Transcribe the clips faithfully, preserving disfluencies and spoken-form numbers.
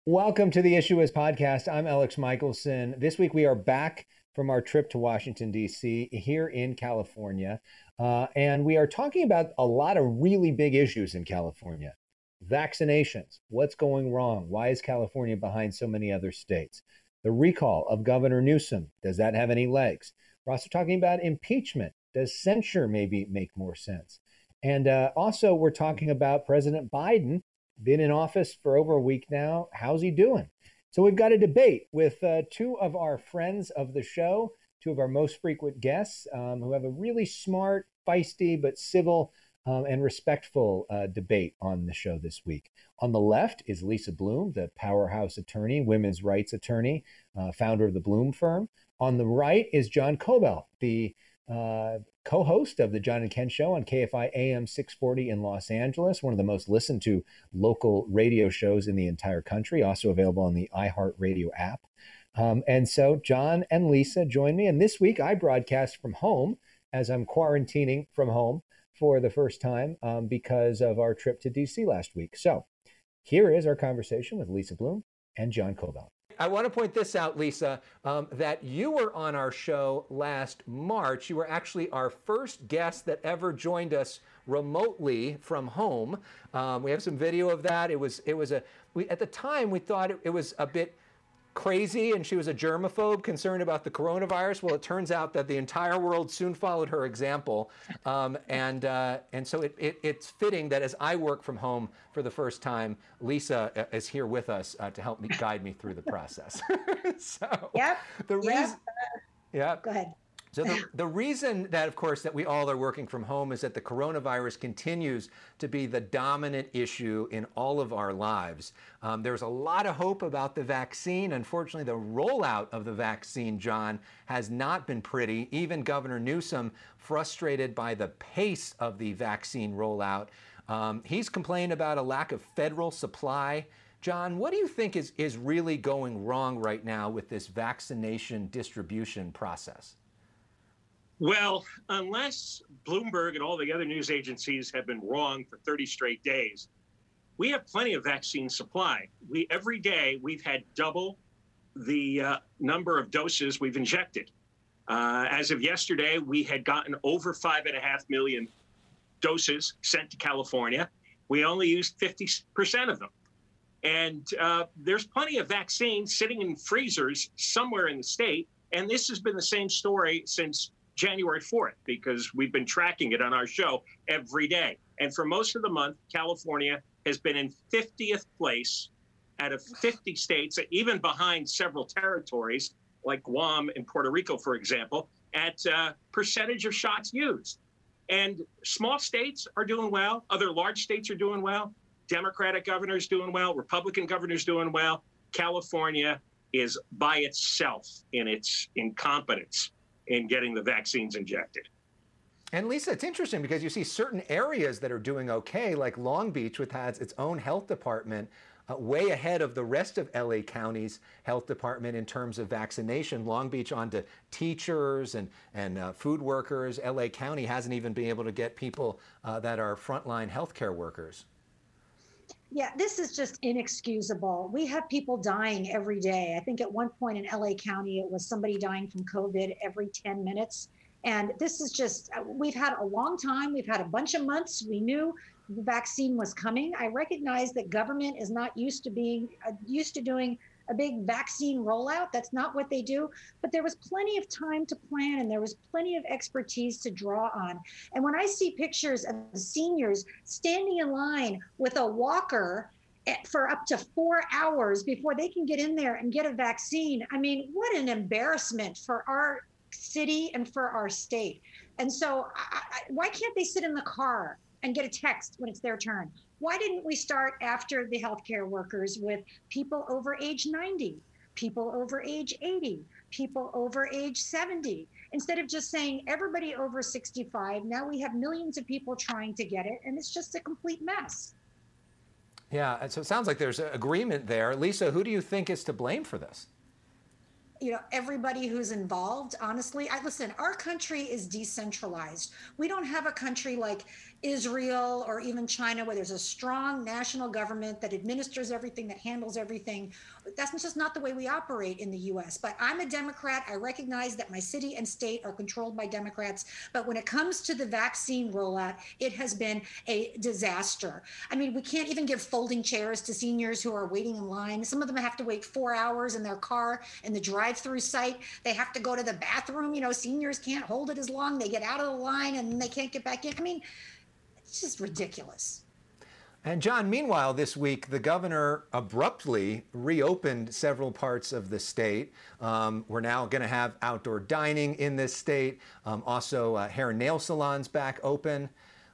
Welcome to the Issue Is podcast. I'm Alex Michelson. This week we are back from our trip to Washington, D C, here in California. Uh, and we are talking about a lot of really big issues in California. Vaccinations. What's going wrong? Why is California behind so many other states? The recall of Governor Newsom. Does that have any legs? We're also talking about impeachment. Does censure maybe make more sense? And uh, also we're talking about President Biden. Been in office for over a week now. How's he doing? So we've got a debate with uh, two of our friends of the show, two of our most frequent guests um, who have a really smart, feisty, but civil um, and respectful uh, debate on the show this week. On the left is Lisa Bloom, the powerhouse attorney, women's rights attorney, uh, founder of the Bloom firm. On the right is John Kobylt, the uh, co-host of the John and Ken Show on K F I A M six forty in Los Angeles, one of the most listened to local radio shows in the entire country, also available on the iHeartRadio app. Um, and so John and Lisa join me. And this week I broadcast from home as I'm quarantining from home for the first time um, because of our trip to D C last week. So here is our conversation with Lisa Bloom and John Kobylt. I want to point this out, Lisa, um, that you were on our show last March. You were actually our first guest that ever joined us remotely from home. Um, we have some video of that. It was, it was a, we, at the time we thought it, it was a bit crazy and she was a germaphobe concerned about the coronavirus. Well, it turns out that the entire world soon followed her example. Um, and uh, and so it, it, it's fitting that as I work from home for the first time, Lisa is here with us uh, to help me guide me through the process. so yep. the yep. reason, yeah. Go ahead. So the, the reason that, of course, that we all are working from home is that the coronavirus continues to be the dominant issue in all of our lives. Um, there's a lot of hope about the vaccine. Unfortunately, the rollout of the vaccine, John, has not been pretty. Even Governor Newsom, frustrated by the pace of the vaccine rollout, um, he's complained about a lack of federal supply. John, what do you think is, is really going wrong right now with this vaccination distribution process? Well, unless Bloomberg and all the other news agencies have been wrong for thirty straight days, we have plenty of vaccine supply. We every day we've had double the uh, number of doses we've injected. Uh, as of yesterday, we had gotten over five and a half million doses sent to California. We only used fifty percent of them. And uh, there's plenty of vaccines sitting in freezers somewhere in the state. And this has been the same story since January fourth, because we've been tracking it on our show every day. And for most of the month, California has been in fiftieth place out of fifty states, even behind several territories like Guam and Puerto Rico, for example, at uh, percentage of shots used. And small states are doing well. Other large states are doing well. Democratic governors doing well. Republican governors doing well. California is by itself in its incompetence in getting the vaccines injected. And Lisa, it's interesting because you see certain areas that are doing okay, like Long Beach, which has its own health department, uh, way ahead of the rest of L A County's health department in terms of vaccination. Long Beach onto teachers and, and uh, food workers. L A County hasn't even been able to get people uh, that are frontline healthcare workers. Yeah, this is just inexcusable. We have people dying every day. I think at one point in L A County, it was somebody dying from COVID every ten minutes. And this is just, we've had a long time. We've had a bunch of months. We knew the vaccine was coming. I recognize that government is not used to being, uh, used to doing a big vaccine rollout. That's not what they do. But there was plenty of time to plan and there was plenty of expertise to draw on. And when I see pictures of seniors standing in line with a walker for up to four hours before they can get in there and get a vaccine, I mean, what an embarrassment for our city and for our state. And so I, I, why can't they sit in the car and get a text when it's their turn? Why didn't we start after the healthcare workers with people over age ninety, people over age eighty, people over age seventy? Instead of just saying everybody over sixty-five, now we have millions of people trying to get it, and it's just a complete mess. Yeah, so it sounds like there's an agreement there. Lisa, who do you think is to blame for this? you know, everybody who's involved, honestly. I listen, our country is decentralized. We don't have a country like Israel or even China where there's a strong national government that administers everything, that handles everything. That's just not the way we operate in the U S. But I'm a Democrat. I recognize that my city and state are controlled by Democrats. But when it comes to the vaccine rollout, it has been a disaster. I mean, we can't even give folding chairs to seniors who are waiting in line. Some of them have to wait four hours in their car in the drive-through site. They have to go to the bathroom. You know, seniors can't hold it as long. They get out of the line and they can't get back in. I mean, it's just ridiculous. And John, meanwhile, this week, the governor abruptly reopened several parts of the state. Um, we're now going to have outdoor dining in this state. Um, also, uh, hair and nail salons back open.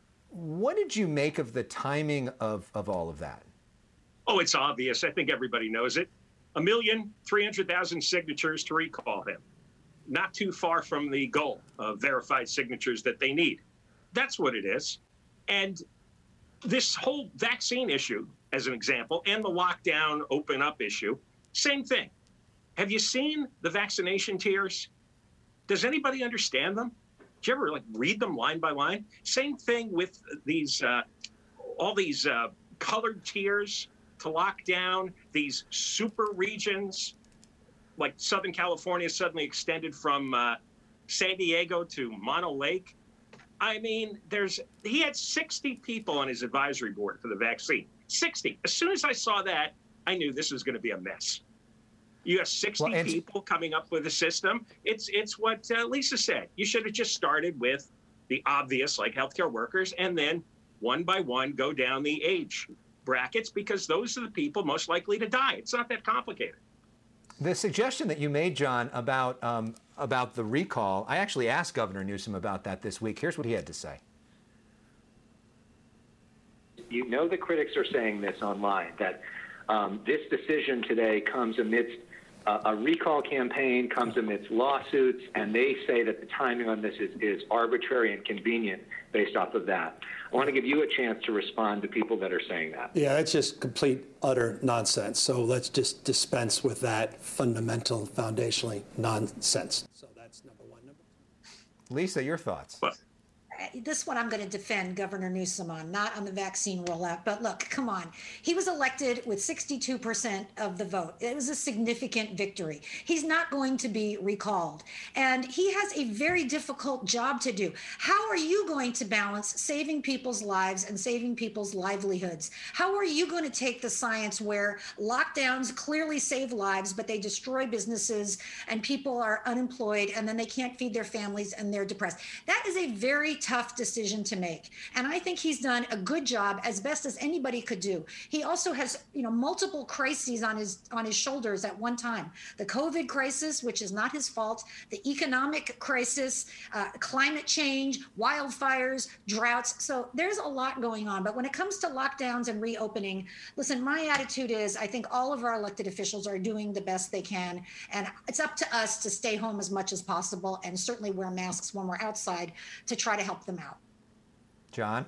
What did you make of the timing of, of all of that? Oh, it's obvious. I think everybody knows it. A million, three hundred thousand signatures to recall him. Not too far from the goal of verified signatures that they need. That's what it is. And this whole vaccine issue, as an example, and the lockdown open up issue, same thing. Have you seen the vaccination tiers? Does anybody understand them? Do you ever like read them line by line? Same thing with these, uh, all these uh, colored tiers to lock down, these super regions, like Southern California suddenly extended from uh, San Diego to Mono Lake. I mean, there's he had sixty people on his advisory board for the vaccine. sixty. As soon as I saw that, I knew this was going to be a mess. You have sixty well, people coming up with a system. It's it's what uh, Lisa said. You should have just started with the obvious, like healthcare workers, and then one by one go down the age brackets, because those are the people most likely to die. It's not that complicated. The suggestion that you made, John, about um, about the recall, I actually asked Governor Newsom about that this week. Here's what he had to say. You know the critics are saying this online, that um, this decision today comes amidst uh, a recall campaign, comes amidst lawsuits, and they say that the timing on this is, is arbitrary and convenient based off of that. I want to give you a chance to respond to people that are saying that. Yeah, that's just complete, utter nonsense. So let's just dispense with that fundamental, foundationally nonsense. So that's number one. Number two. Lisa, your thoughts? Well, this one I'm going to defend Governor Newsom on, not on the vaccine rollout. But look, come on. He was elected with sixty-two percent of the vote. It was a significant victory. He's not going to be recalled. And he has a very difficult job to do. How are you going to balance saving people's lives and saving people's livelihoods? How are you going to take the science where lockdowns clearly save lives, but they destroy businesses and people are unemployed and then they can't feed their families and they're depressed? That is a very tough decision to make. And I think he's done a good job, as best as anybody could do. He also has, you know, multiple crises on his on his shoulders at one time. The COVID crisis, which is not his fault, the economic crisis, uh, climate change, wildfires, droughts. So there's a lot going on. But when it comes to lockdowns and reopening, listen, my attitude is I think all of our elected officials are doing the best they can. And it's up to us to stay home as much as possible and certainly wear masks when we're outside to try to help them out. John?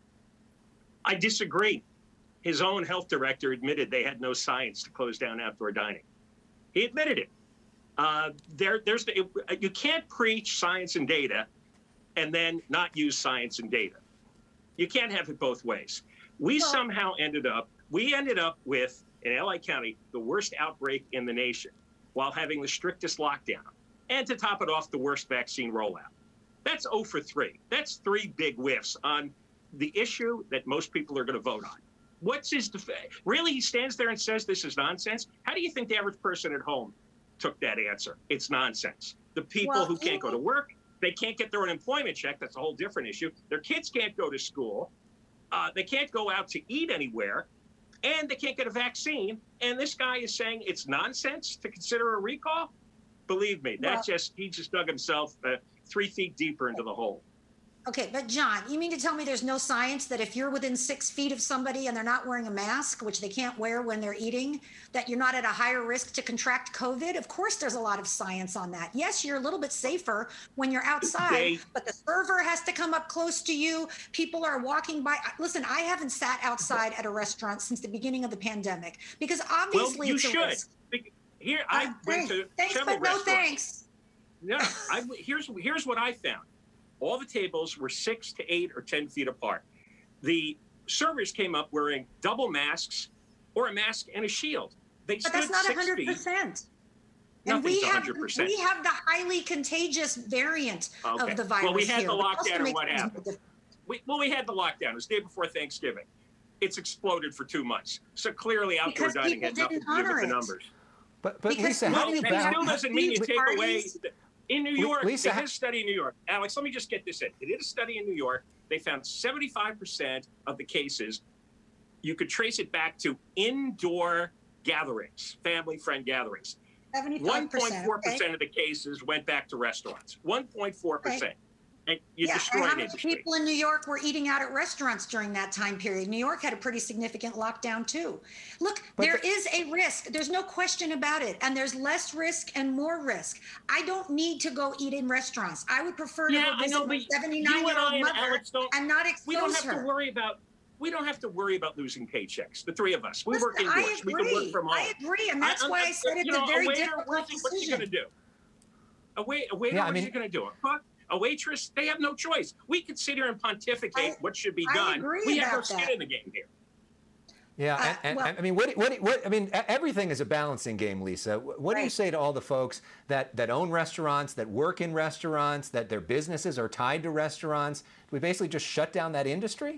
I disagree. His own health director admitted they had no science to close down outdoor dining. He admitted it. Uh, there, there's the, it, you can't preach science and data and then not use science and data. You can't have it both ways. We well, somehow ended up, we ended up with, in L A County, the worst outbreak in the nation while having the strictest lockdown. And to top it off, the worst vaccine rollout. That's zero for three. That's three big whiffs on the issue that most people are going to vote on. What's his def- really? He stands there and says this is nonsense. How do you think the average person at home took that answer? It's nonsense. The people well, who can't go to work, they can't get their unemployment check. That's a whole different issue. Their kids can't go to school. Uh, they can't go out to eat anywhere, and they can't get a vaccine. And this guy is saying it's nonsense to consider a recall. Believe me, that well, just he just dug himself uh, three feet deeper into the hole. Okay, but John, you mean to tell me there's no science that if you're within six feet of somebody and they're not wearing a mask, which they can't wear when they're eating, that you're not at a higher risk to contract COVID? Of course, there's a lot of science on that. Yes, you're a little bit safer when you're outside, they, but the server has to come up close to you. People are walking by. Listen, I haven't sat outside at a restaurant since the beginning of the pandemic because obviously well, you it's a should. risk. here I Uh, went thanks, to thanks, several but no restaurants. thanks. No, I, here's here's what I found. All the tables were six to eight or ten feet apart. The servers came up wearing double masks or a mask and a shield. They But stood that's not six one hundred feet. percent. And Nothing's we have, one hundred percent. we have the highly contagious variant Okay. of the virus Well, we had here, the which also lockdown, and makes what things happened? different. We, well, we had the lockdown. It was the day before Thanksgiving. It's exploded for two months. So clearly, outdoor Because dining people had nothing didn't to do with honor the it. numbers. But but Because Lisa, how Well, do you that balance? still doesn't mean you Huge take away. parties. In New York, Lisa, they how- did a study in New York. Alex, let me just get this in. They did a study in New York. They found seventy-five percent of the cases, you could trace it back to indoor gatherings, family, friend gatherings. seventy-five one point percent. four percent of the cases went back to restaurants. one point four percent. And you Yeah, destroy and how an many industry. people in New York were eating out at restaurants during that time period? New York had a pretty significant lockdown too. Look, But there the- is a risk. There's no question about it. And there's less risk and more risk. I don't need to go eat in restaurants. I would prefer to Yeah, go I visit know, my but you and seventy-nine-year-old I and mother Alex don't- and not We don't expose have her. to worry about. We don't have to worry about losing paychecks. The three of us, we Listen, work indoors. I We can work agree. from home. I agree, and that's I'm- why I I'm- said it's you know, a very waiter, difficult what's he, what's he decision. going to do? A, wait, a waiter, Yeah, I what's mean- he going to do? A cook? A waitress? They have no choice. We could sit here and pontificate I- what should be I done. agree We have no about skin that. in the game here. Yeah, Uh, and, and, well- I mean, what, what, what, I mean, e- everything is a balancing game, Lisa. What do you Right. say to all the folks that, that own restaurants, that work in restaurants, that their businesses are tied to restaurants? Do we basically just shut down that industry?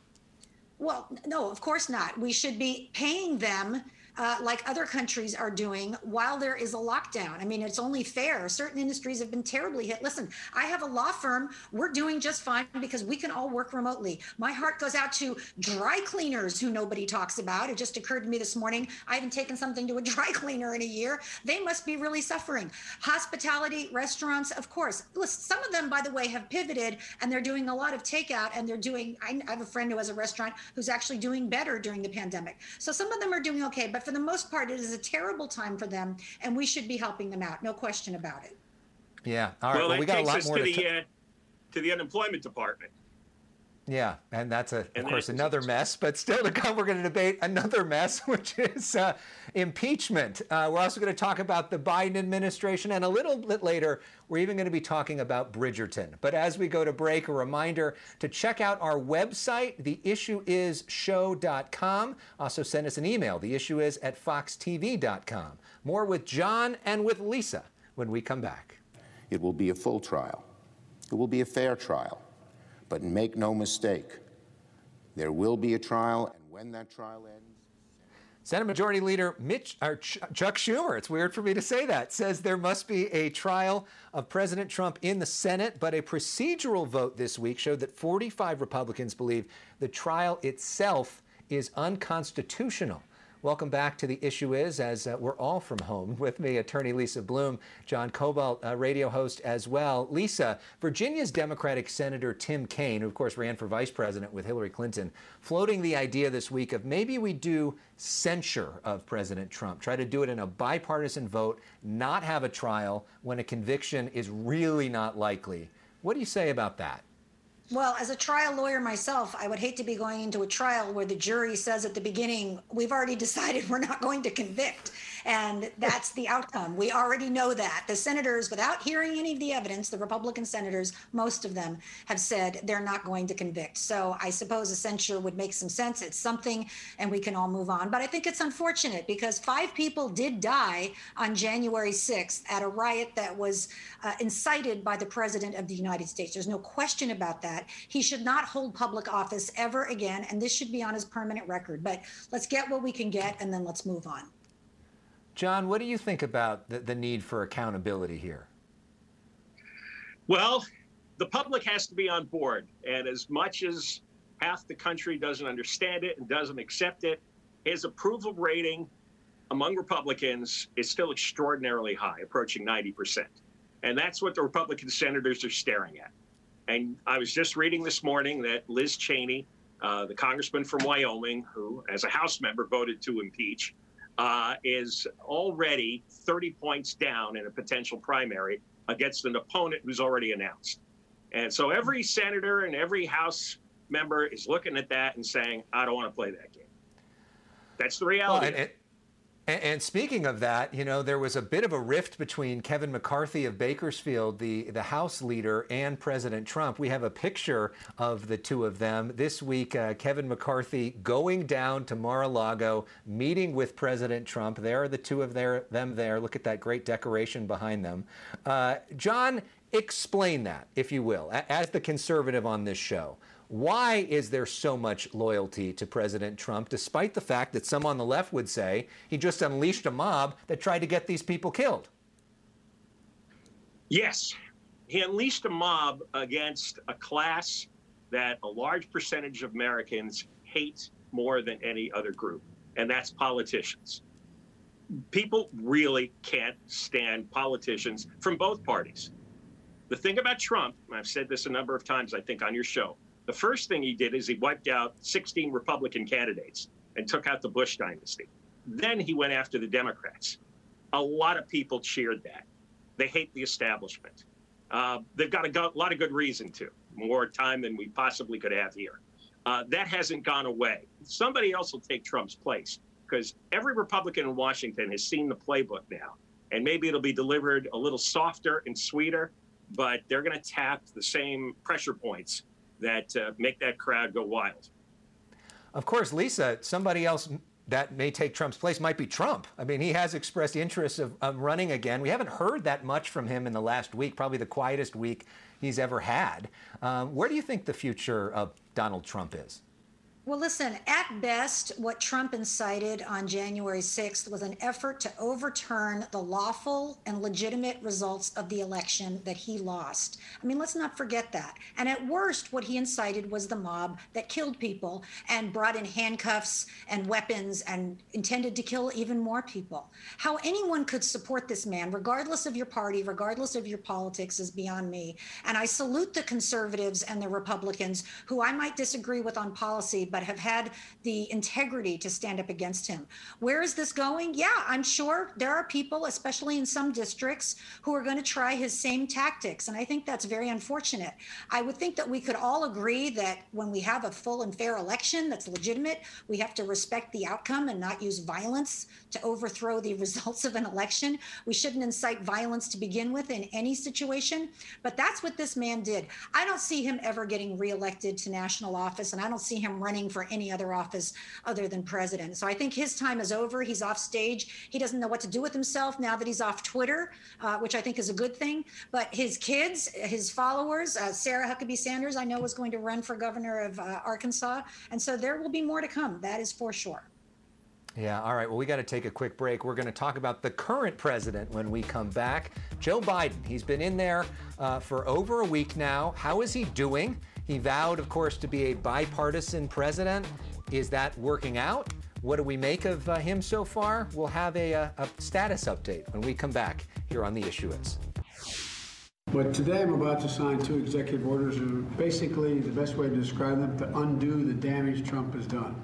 Well, no, of course not. We should be paying them uh, like other countries are doing while there is a lockdown. I mean, it's only fair. Certain industries have been terribly hit. Listen, I have a law firm. We're doing just fine because we can all work remotely. My heart goes out to dry cleaners who nobody talks about. It just occurred to me this morning. I haven't taken something to a dry cleaner in a year. They must be really suffering. Hospitality, restaurants, of course. Listen, some of them, by the way, have pivoted and they're doing a lot of takeout and they're doing, I I have a friend who has a restaurant who's actually doing better during the pandemic. So some of them are doing okay, but for the most part, it is a terrible time for them and we should be helping them out. No question about it. Yeah. All right. Well, Well, that we got a takes lot us more to to. the t- uh, to the unemployment department. Yeah, and that's a, of And course that- another mess. But still to come, we're going to debate another mess, which is uh, impeachment. Uh, we're also going to talk about the Biden administration, and a little bit later, we're even going to be talking about Bridgerton. But as we go to break, a reminder to check out our website. The issue is show dot com. Also, send us an email. The issue is at fox t v dot com. More with John and with Lisa when we come back. It will be a full trial. It will be a fair trial. But make no mistake, there will be a trial, and when that trial ends... Senate Majority Leader Mitch, or Ch- Chuck Schumer, it's weird for me to say that, says there must be a trial of President Trump in the Senate, but a procedural vote this week showed that forty-five Republicans believe the trial itself is unconstitutional. Welcome back to The Issue Is, as uh, we're all from home. With me, attorney Lisa Bloom, John Cobalt, uh, radio host as well. Lisa, Virginia's Democratic Senator Tim Kaine, who of course ran for vice president with Hillary Clinton, floating the idea this week of maybe we do censure of President Trump, try to do it in a bipartisan vote, not have a trial when a conviction is really not likely. What do you say about that? Well, as a trial lawyer myself, I would hate to be going into a trial where the jury says at the beginning, we've already decided we're not going to convict. And that's the outcome. We already know that. The senators, without hearing any of the evidence, the Republican senators, most of them have said they're not going to convict. So I suppose a censure would make some sense. It's something, and we can all move on. But I think it's unfortunate because five people did die on January sixth at a riot that was uh, incited by the President of the United States. There's no question about that. He should not hold public office ever again, and this should be on his permanent record. But let's get what we can get, and then let's move on. John, what do you think about the, the need for accountability here? Well, the public has to be on board. And as much as half the country doesn't understand it and doesn't accept it, his approval rating among Republicans is still extraordinarily high, approaching ninety percent. And that's what the Republican senators are staring at. And I was just reading this morning that Liz Cheney, uh, the congressman from Wyoming, who as a House member voted to impeach, uh, is already thirty points down in a potential primary against an opponent who's already announced. And so every senator and every House member is looking at that and saying, I don't want to play that game. That's the reality. Well, and, And, and speaking of that, you know, there was a bit of a rift between Kevin McCarthy of Bakersfield, the, the House leader, and President Trump. We have a picture of the two of them. This week, uh, Kevin McCarthy going down to Mar-a-Lago, meeting with President Trump. There are the two of their, them there. Look at that great decoration behind them. Uh, John, explain that, if you will, as the conservative on this show. Why is there so much loyalty to President Trump, despite the fact that some on the left would say he just unleashed a mob that tried to get these people killed? Yes, he unleashed a mob against a class that a large percentage of Americans hate more than any other group, and that's politicians. People really can't stand politicians from both parties. The thing about Trump, and I've said this a number of times, I think, on your show, the first thing he did is he wiped out sixteen Republican candidates and took out the Bush dynasty. Then he went after the Democrats. A lot of people cheered that. They hate the establishment. Uh, they've got a go- lot of good reason to, more time than we possibly could have here. Uh, that hasn't gone away. Somebody else will take Trump's place, because every Republican in Washington has seen the playbook now. And maybe it'll be delivered a little softer and sweeter, but they're going to tap the same pressure points that uh, make that crowd go wild. Of course, Lisa, somebody else that may take Trump's place might be Trump. I mean, he has expressed interest of, of running again. We haven't heard that much from him in the last week, probably the quietest week he's ever had. Um, where do you think the future of Donald Trump is? Well, listen, at best, what Trump incited on January sixth was an effort to overturn the lawful and legitimate results of the election that he lost. I mean, let's not forget that. And at worst, what he incited was the mob that killed people and brought in handcuffs and weapons and intended to kill even more people. How anyone could support this man, regardless of your party, regardless of your politics, is beyond me. And I salute the conservatives and the Republicans, who I might disagree with on policy, but have had the integrity to stand up against him. Where is this going? Yeah, I'm sure there are people, especially in some districts, who are going to try his same tactics. And I think that's very unfortunate. I would think that we could all agree that when we have a full and fair election that's legitimate, we have to respect the outcome and not use violence to overthrow the results of an election. We shouldn't incite violence to begin with in any situation. But that's what this man did. I don't see him ever getting reelected to national office, and I don't see him running for any other office other than president. So I think his time is over. He's off stage. He doesn't know what to do with himself now that he's off Twitter, uh, which I think is a good thing. But his kids, his followers, uh, Sarah Huckabee Sanders, I know, is going to run for governor of uh, Arkansas. And so there will be more to come. That is for sure. Yeah, all right. Well, we got to take a quick break. We're going to talk about the current president when we come back. Joe Biden. He's been in there uh, for over a week now. How is he doing? He vowed, of course, to be a bipartisan president. Is that working out? What do we make of uh, him so far? We'll have a, a, a status update when we come back here on The Issue Is. But today I'm about to sign two executive orders, and basically the best way to describe them, to undo the damage Trump has done.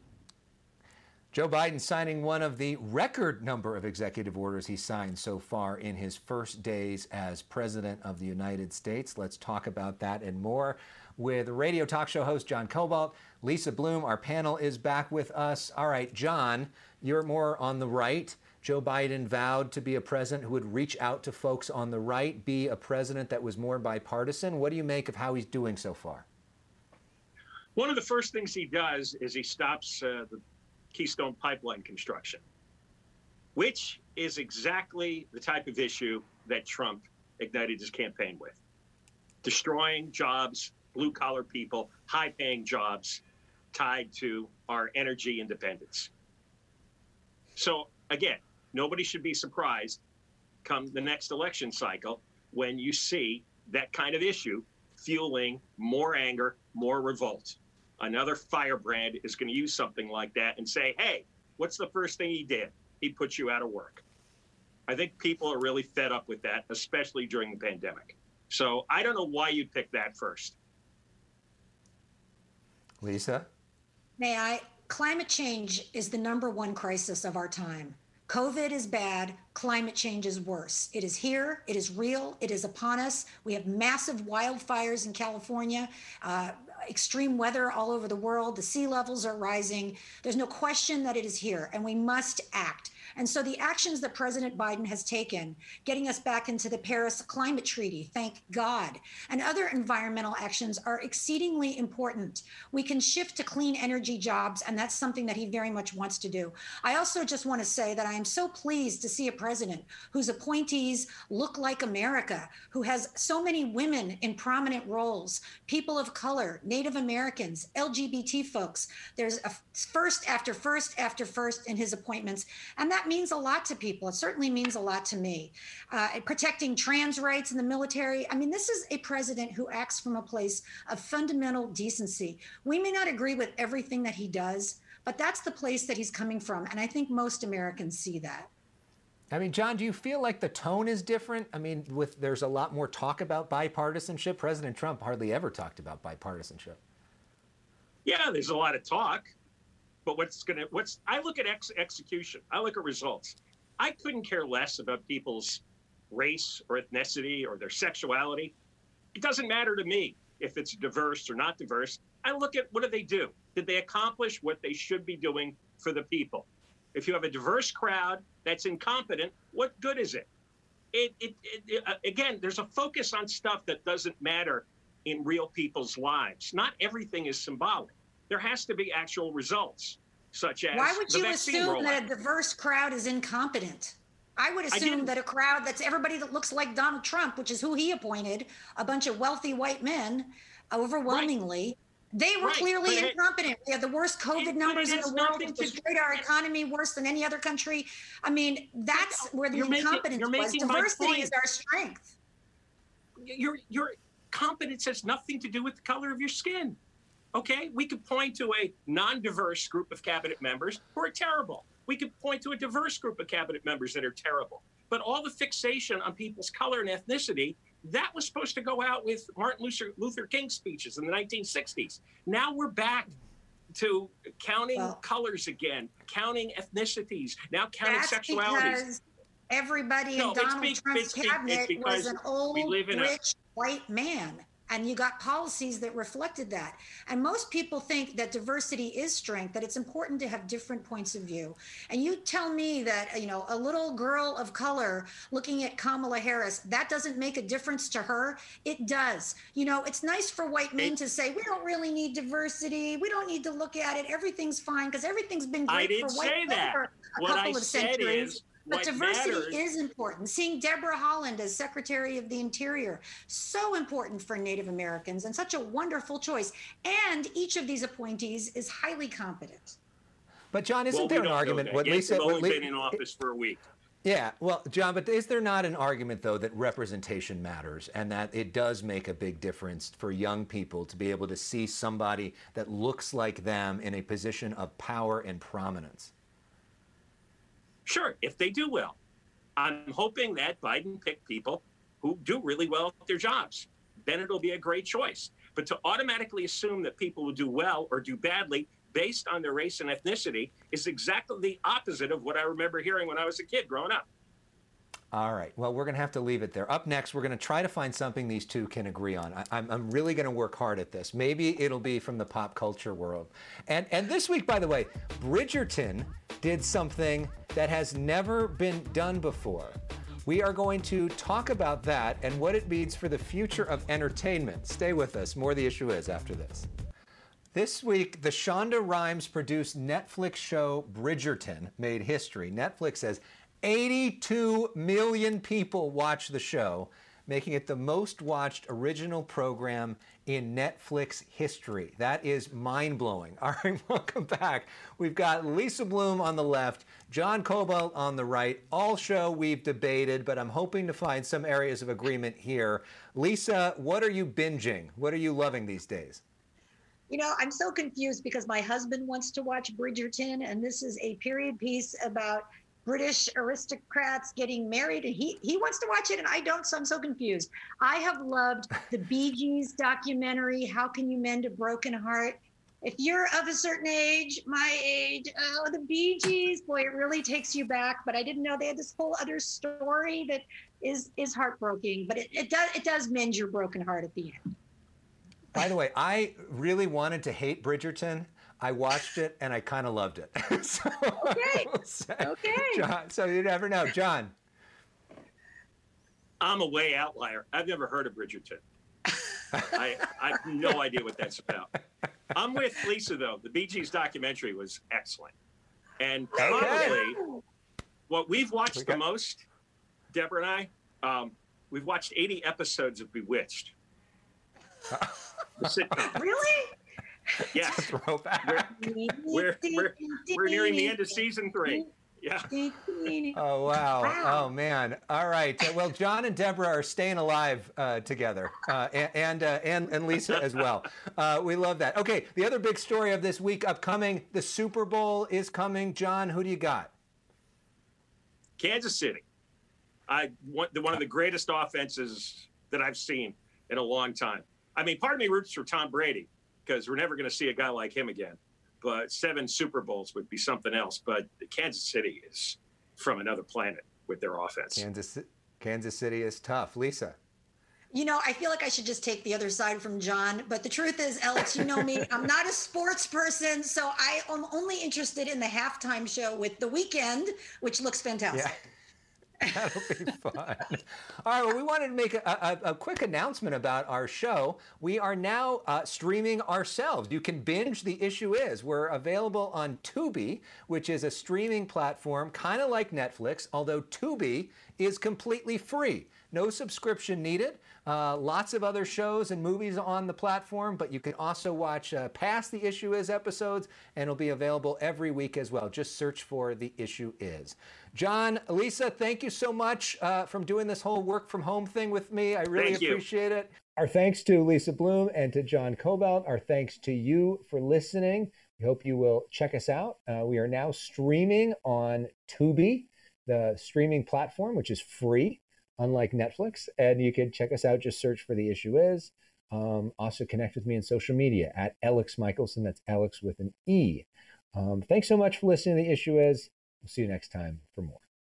Joe Biden signing one of the record number of executive orders he's signed so far in his first days as President of the United States. Let's talk about that and more with radio talk show host John Cobalt. Lisa Bloom, our panel, is back with us. All right, John, you're more on the right. Joe Biden vowed to be a president who would reach out to folks on the right, be a president that was more bipartisan. What do you make of how he's doing so far? One of the first things he does is he stops uh, the Keystone Pipeline construction, which is exactly the type of issue that Trump ignited his campaign with. Destroying jobs, blue-collar people, high-paying jobs tied to our energy independence. So, again, nobody should be surprised come the next election cycle when you see that kind of issue fueling more anger, more revolt. Another firebrand is going to use something like that and say, hey, what's the first thing he did? He put you out of work. I think people are really fed up with that, especially during the pandemic. So I don't know why you'd pick that first. Lisa? May I? Climate change is the number one crisis of our time. COVID is bad. Climate change is worse. It is here. It is real. It is upon us. We have massive wildfires in California, uh, extreme weather all over the world. The sea levels are rising. There's no question that it is here, and we must act. And so the actions that President Biden has taken, getting us back into the Paris Climate Treaty, thank God, and other environmental actions are exceedingly important. We can shift to clean energy jobs, and that's something that he very much wants to do. I also just want to say that I am so pleased to see a president whose appointees look like America, who has so many women in prominent roles, people of color, Native Americans, L G B T folks. There's a first after first after first in his appointments, and that means a lot to people. It certainly means a lot to me. Uh, protecting trans rights in the military. I mean, this is a president who acts from a place of fundamental decency. We may not agree with everything that he does, but that's the place that he's coming from, and I think most Americans see that. I mean, John, do you feel like the tone is different? I mean, with there's a lot more talk about bipartisanship. President Trump hardly ever talked about bipartisanship. Yeah, there's a lot of talk, but what's going to, what's, I look at ex- execution. I look at results. I couldn't care less about people's race or ethnicity or their sexuality. It doesn't matter to me if it's diverse or not diverse. I look at what do they do? Did they accomplish what they should be doing for the people? If you have a diverse crowd that's incompetent, what good is it? It, it, it, it uh, again, there's a focus on stuff that doesn't matter in real people's lives. Not everything is symbolic. There has to be actual results, such as Why would the you vaccine assume rollout. that a diverse crowd is incompetent? I would I assume didn't. that a crowd that's everybody that looks like Donald Trump, which is who he appointed, a bunch of wealthy white men, overwhelmingly, they were Right, clearly but it- incompetent. We had the worst It- COVID but numbers it in the has world. nothing It to- destroyed our economy worse than any other country. I mean, that's where the You're making- incompetence you're was. making my Diversity point. is our strength. Your your competence has nothing to do with the color of your skin. Okay, we could point to a non-diverse group of cabinet members who are terrible. We could point to a diverse group of cabinet members that are terrible. But all the fixation on people's color and ethnicity, that was supposed to go out with Martin Luther, Luther King speeches in the nineteen sixties. Now we're back to counting Well, colors again, counting ethnicities, now counting That's sexualities. because everybody No, in it's Donald be- Trump's it's be- it's cabinet because was an we old, live in a- rich white man. And you got policies that reflected that. And most people think that diversity is strength, that it's important to have different points of view. And you tell me that, you know, a little girl of color looking at Kamala Harris, that doesn't make a difference to her. It does. You know, it's nice for white men to say, we don't really need diversity. We don't need to look at it. Everything's fine because everything's been I great didn't for white say men that. for a What couple I of said centuries. is But what diversity matters- is important. Seeing Deborah Holland as Secretary of the Interior, so important for Native Americans and such a wonderful choice. And each of these appointees is highly competent. But John, isn't Well, we there an don't know argument? that What yet. Lisa, They've what only Li- been in office for a week. Yeah, well, John, but is there not an argument, though, that representation matters and that it does make a big difference for young people to be able to see somebody that looks like them in a position of power and prominence? Sure, if they do well. I'm hoping that Biden picked people who do really well at their jobs. Then it'll be a great choice. But to automatically assume that people will do well or do badly based on their race and ethnicity is exactly the opposite of what I remember hearing when I was a kid growing up. All right. Well, we're going to have to leave it there. Up next, we're going to try to find something these two can agree on. I, I'm, I'm really going to work hard at this. Maybe it'll be from the pop culture world. And, and this week, by the way, Bridgerton did something that has never been done before. We are going to talk about that and what it means for the future of entertainment. Stay with us. More The Issue Is after this. This week, the Shonda Rhimes-produced Netflix show Bridgerton made history. Netflix says eighty-two million people watch the show, making it the most watched original program in Netflix history. That is mind-blowing. All right, welcome back. We've got Lisa Bloom on the left, John Cobalt on the right. All show we've debated, but I'm hoping to find some areas of agreement here. Lisa, what are you binging? What are you loving these days? You know, I'm so confused because my husband wants to watch Bridgerton, and this is a period piece about British aristocrats getting married, and he, he wants to watch it, and I don't, so I'm so confused. I have loved the Bee Gees documentary, How Can You Mend a Broken Heart? If you're of a certain age, my age, oh, the Bee Gees, boy, it really takes you back, but I didn't know they had this whole other story that is is heartbreaking, but it, it does it does mend your broken heart at the end. By the way, I really wanted to hate Bridgerton I watched it and I kind of loved it. so, Okay. Okay. John, so you never know. John. I'm a way outlier. I've never heard of Bridgerton. I, I have no idea what that's about. I'm with Lisa, though. The Bee Gees documentary was excellent. And probably Okay. what we've watched We the got- most, Deborah and I, um, we've watched eighty episodes of Bewitched. The sitcom. Really? Yes. Throwback. We're, we're, we're nearing the end of season three. Yeah. Oh, wow. Wow. Oh, man. All right. Uh, Well, John and Deborah are staying alive uh, together, uh, and and, uh, and and Lisa as well. Uh, we love that. Okay. The other big story of this week upcoming, the Super Bowl is coming. John, who do you got? Kansas City. I want the, one of the greatest offenses that I've seen in a long time. I mean, part of me roots for Tom Brady because we're never going to see a guy like him again. But seven Super Bowls would be something else. But Kansas City is from another planet with their offense. Kansas, Kansas City is tough. Lisa. You know, I feel like I should just take the other side from John, but the truth is, Alex, you know me, I'm not a sports person, so I am only interested in the halftime show with The Weeknd, which looks fantastic. Yeah. That'll be fun. All right. Well, we wanted to make a, a, a quick announcement about our show. We are now uh, streaming ourselves. You can binge The Issue Is. We're available on Tubi, which is a streaming platform kind of like Netflix, although Tubi is completely free. No subscription needed. Uh, lots of other shows and movies on the platform, but you can also watch uh, past The Issue Is episodes, and it'll be available every week as well. Just search for The Issue Is. John, Lisa, thank you so much uh, from doing this whole work from home thing with me. I really Thank you. appreciate it. Our thanks to Lisa Bloom and to John Cobalt. Our thanks to you for listening. We hope you will check us out. Uh, we are now streaming on Tubi, the streaming platform, which is free, unlike Netflix. And you can check us out. Just search for The Issue Is. Um, also connect with me on social media at Alex Michelson. That's Alex with an E. Um, thanks so much for listening to The Issue Is. We'll see you next time for more.